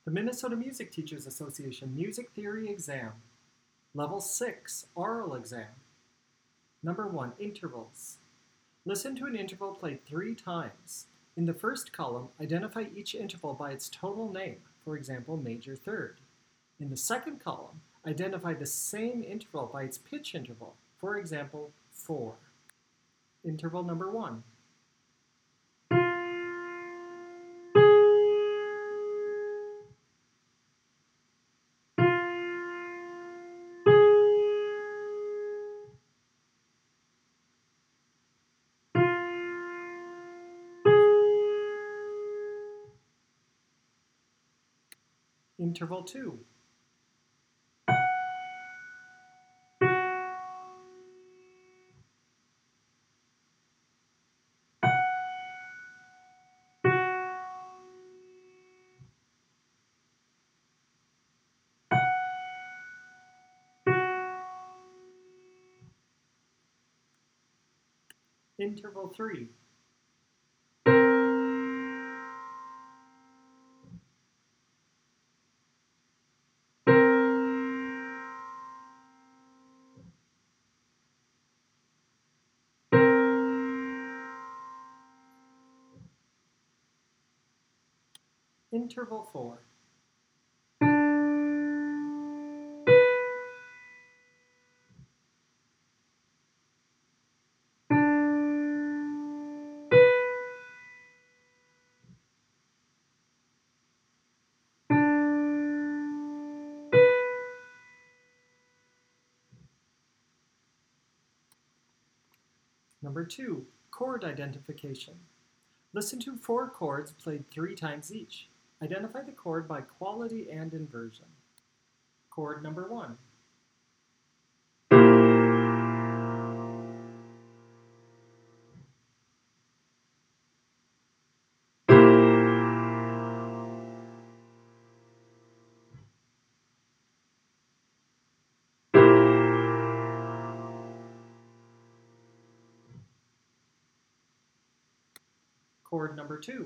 The Minnesota Music Teachers Association Music Theory Exam. Level 6, Oral Exam. Number 1, Intervals. Listen to an interval played 3 times. In the first column, identify each interval by its tonal name, for example, major third. In the second column, identify the same interval by its pitch interval, for example, 4. Interval number 1. Interval 2. Interval 3. Interval 4. Number 2, chord identification. Listen to 4 chords played 3 times each. Identify the chord by quality and inversion. Chord number 1. Chord number 2.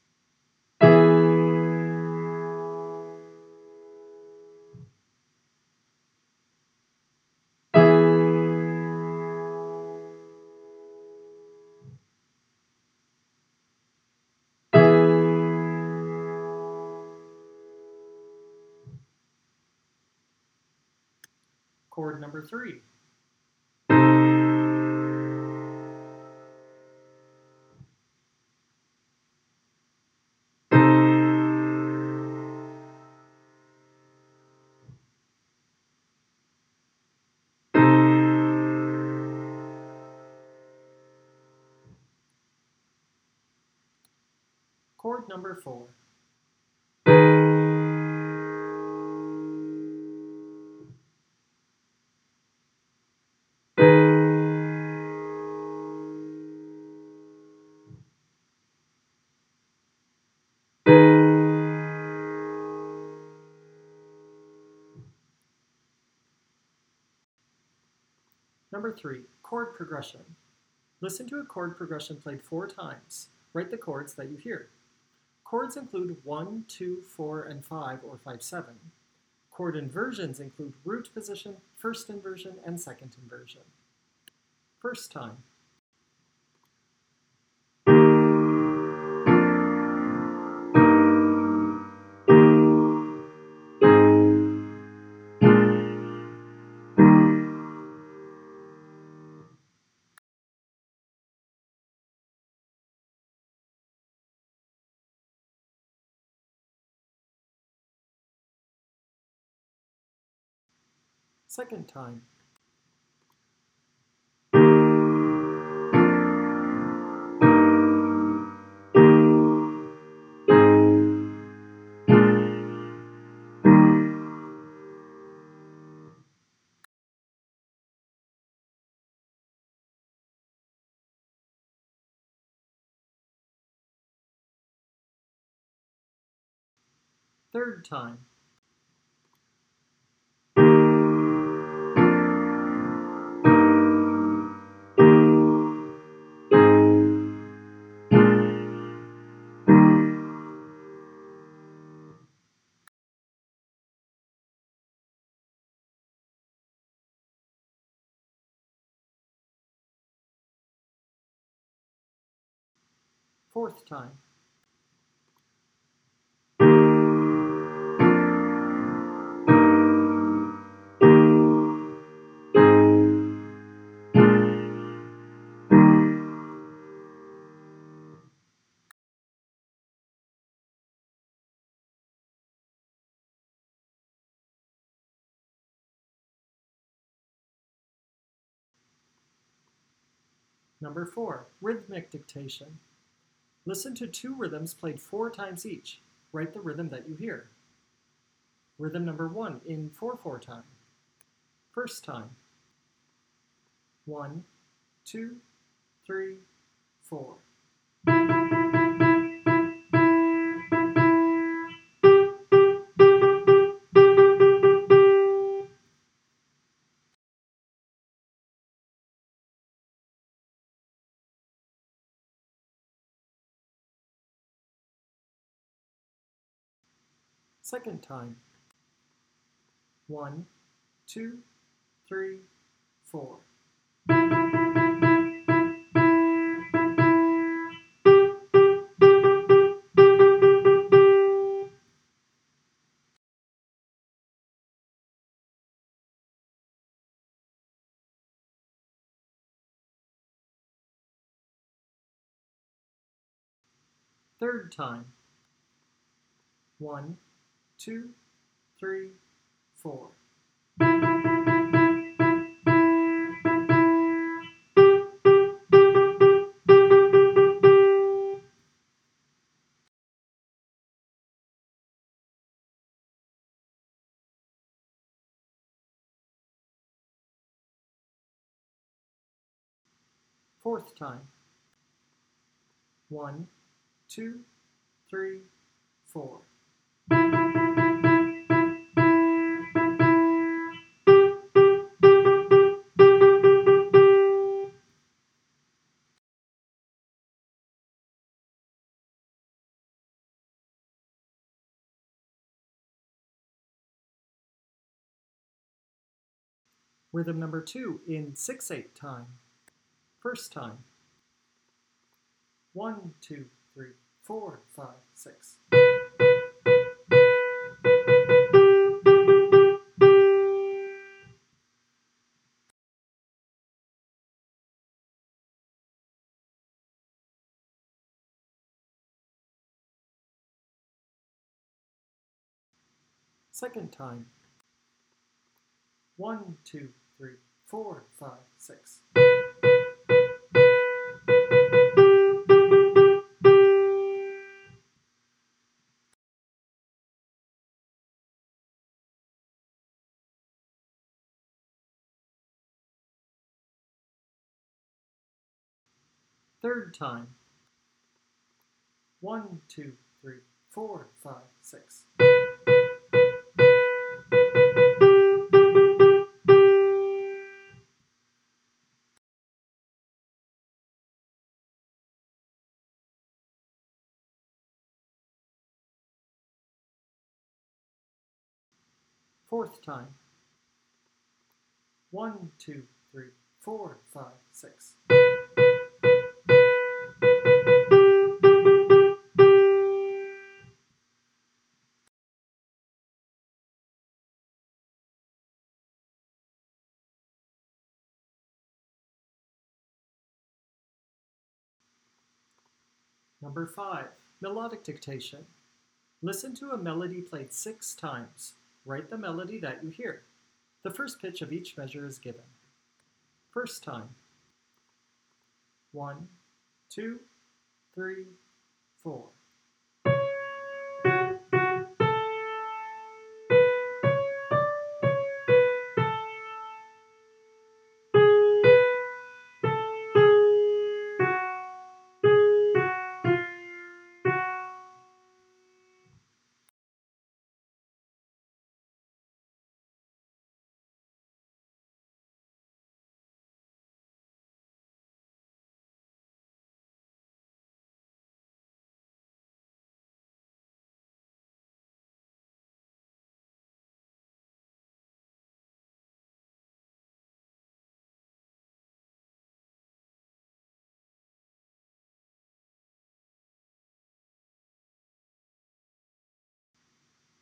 Chord number 3. Chord number 4. Number 3, chord progression. Listen to a chord progression played 4 times. Write the chords that you hear. Chords include 1, 2, 4, and 5 or 5, 7. Chord inversions include root position, first inversion, and second inversion. First time. Second time. Third time. Fourth time. Number 4, rhythmic dictation. Listen to 2 rhythms played 4 times each. Write the rhythm that you hear. Rhythm number 1 in 4/4 time. First time. 1, 2, 3, 4. Second time. 1, 2, 3, 4. Third time. 1, 2, 3, 4. Fourth time. 1, 2, 3, 4. Rhythm number 2 in 6/8 time. First time. 1, 2, 3, 4, 5, 6. Second time. 1, 2, 3, 4, 5, 6. Third time. 1, 2, 3, 4, 5, 6. Fourth time. 1, 2, 3, 4, 5, 6. Number 5, melodic dictation. Listen to a melody played 6 times. Write the melody that you hear. The first pitch of each measure is given. First time. 1, 2, 3, 4.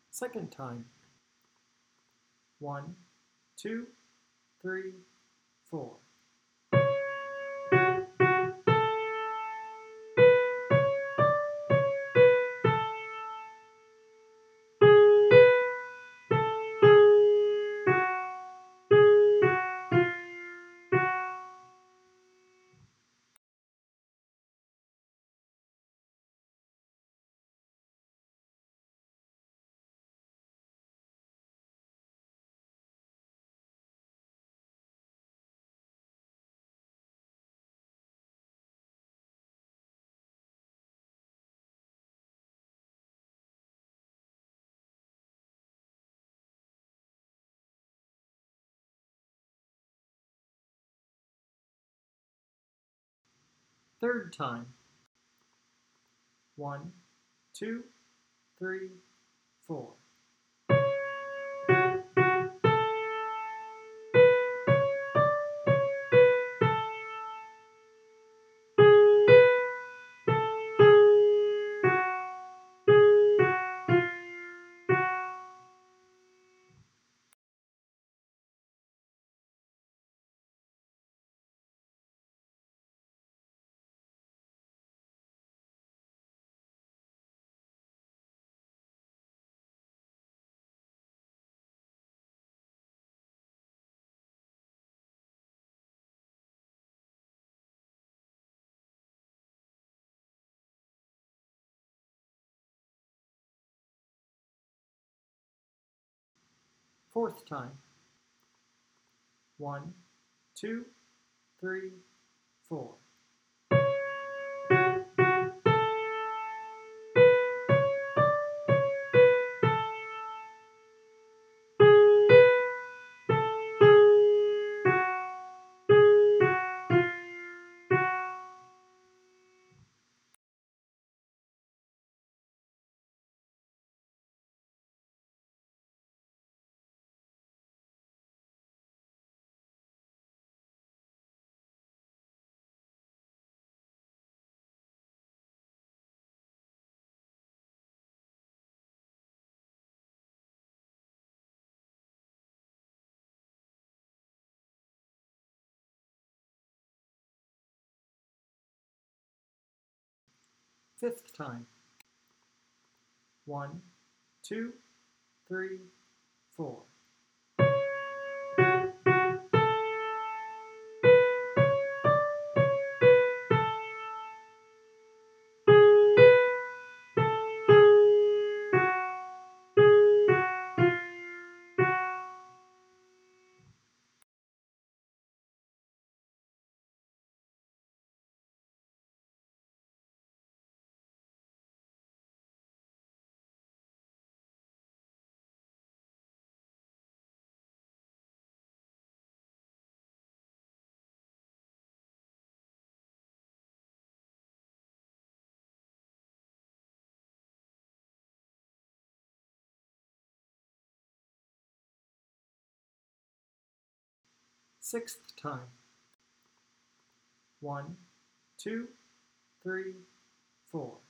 Second time. 1, 2, 3, 4. Third time. 1, 2, 3, 4. Fourth time. 1, 2, 3, 4. Fifth time. 1, 2, 3, 4. Sixth time. 1, 2, 3, 4.